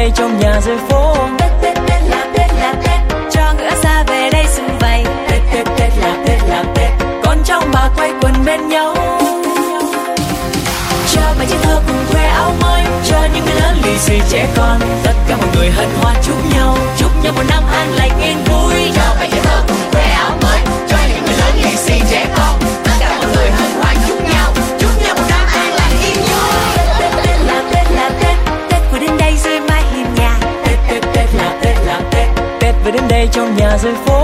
đây trong nhà rơi phố. Tết Tết Tết là Tết, cho ngựa xa về đây sum vầy. Tết Tết Tết là Tết, con cháu bà quay quần bên nhau. Cho bài trẻ thơ cùng khoe áo mới, cho những người lớn lì xì trẻ con, tất cả mọi người hân hoan chúc nhau một năm an lành yên vui. Cho bài trẻ thơ cùng khoe áo mới, cho những người lớn lì xì trẻ con, tất cả mọi người hân hoan chúc nhau một năm an lành yên vui. Tết Tết là Tết, Tết vừa đến đây rồi mai hiên nhà. Tết Tết là Tết, Tết vừa đến đây trong nhà rơi phố.